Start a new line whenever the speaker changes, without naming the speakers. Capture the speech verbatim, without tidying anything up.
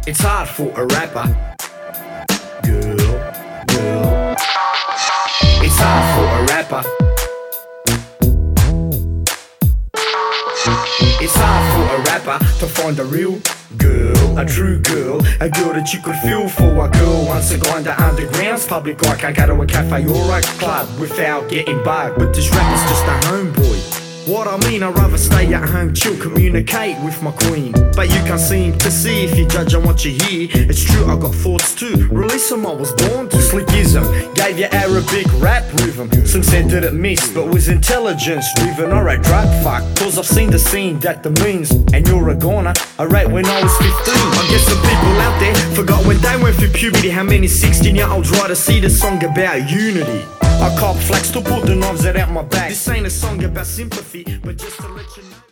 It's hard for a rapper. Girl, girl. It's hard for a rapper. It's hard for a rapper to find a real girl, a true girl, a girl that you could feel for. A girl once a grinder underground's public, like I go to a cafe or a club without getting bugged. But this rapper's just a homeboy. What I mean, I'd rather stay at home, chill, communicate with my queen. But you can't seem to see if you judge on what you hear. It's true, I got thoughts too, release them I was born to. Slickism, gave you Arabic rap rhythm. Some said that it missed, but was intelligence driven. Alright, drug fuck, cause I've seen the scene that the means. And you're a goner, I rate when I was fifteen. I guess some people out there forgot when they went through puberty how many sixteen year olds write to see the song about unity. I cop flags to pull the knives out my back. This ain't a song about sympathy, but just to let you know.